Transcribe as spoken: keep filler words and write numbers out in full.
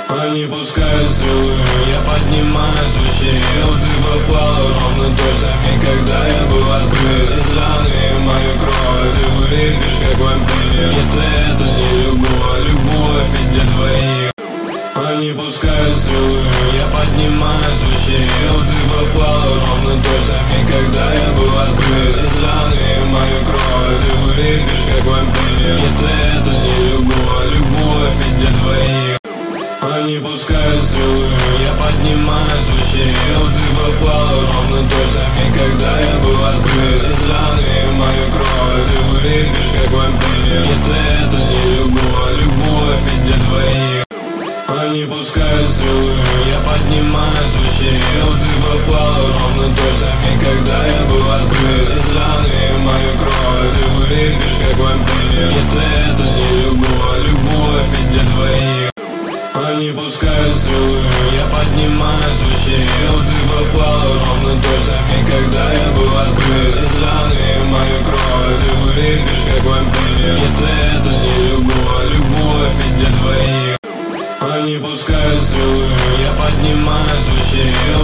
Они пускают стрелы, я поднимаюсь выше. Ты попала ровно той самой, когда я был открыт. Из раны мою кровь ты выпьешь, как вампир. Если это не любовь, любовь и для двоих. Они пускают стрелы, я поднимаюсь выше. Ты попала ровно той самой, когда я был открыт. Из раны мою кровь ты выпьешь, как вампир. Если это не любовь, любовь и для двоих. Они пускают стрелы, я поднимаюсь выше. Ты попала ровно той самой, когда я был открыт. Из раны мою кровь ты выпьешь, как вампир. Если это не любовь, любовь и для двоих. Они пускают стрелы, я поднимаюсь выше. Ты попала ровно той самой, когда я был открыт. Из раны мою кровь ты выпьешь, как вампир. Если это не любовь, любовь и для двоих. Они пускают стрелы, я поднимаюсь выше. Ты попала ровно той самой, когда я был открыт. Из раны мою кровь ты выпьешь, как вампир. Если это не любовь, любовь и для двоих. Они пускают стрелы, я поднимаюсь выше.